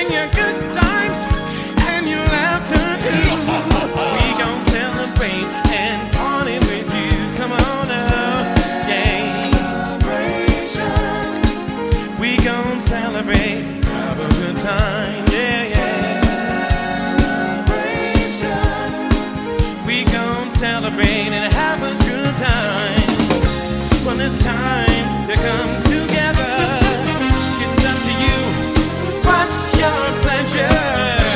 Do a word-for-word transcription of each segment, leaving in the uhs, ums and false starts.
bring you good times and your laughter too. We gon' celebrate and party with you. Come on now, yeah. We gon' celebrate, have a good time, yeah, yeah. We gon' celebrate and have a good time. Well, it's time to come together. It's up to you. What's your pleasure?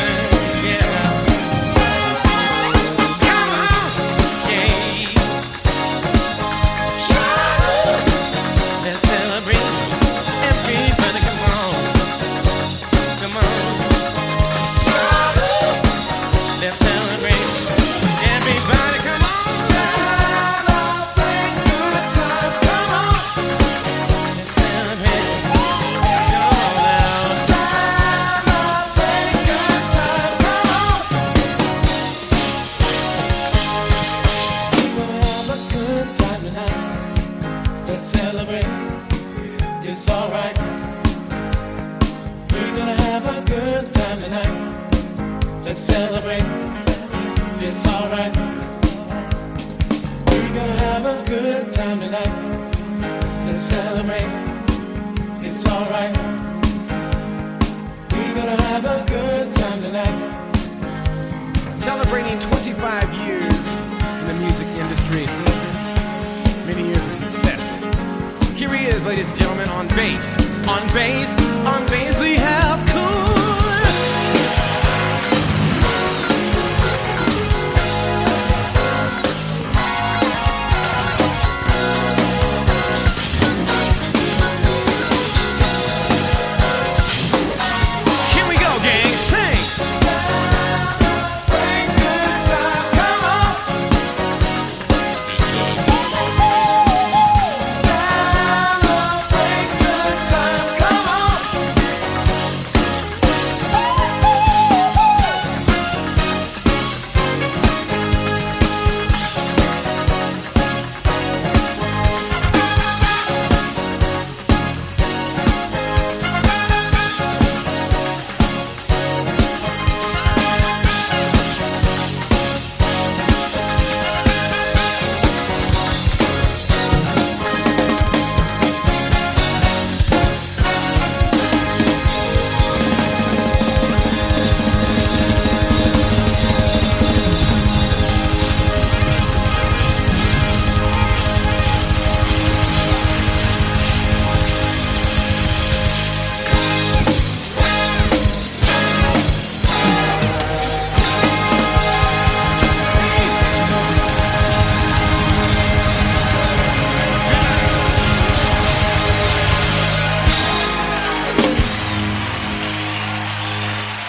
Celebrate, it's alright. We're gonna have a good time tonight. Let's celebrate, it's alright. We're gonna have a good time tonight. Let's celebrate, it's alright. We're gonna have a good time tonight. Celebrating twenty-five years in the music industry. Many years of success. Here he is, ladies and gentlemen, on bass. On bass, on bass we have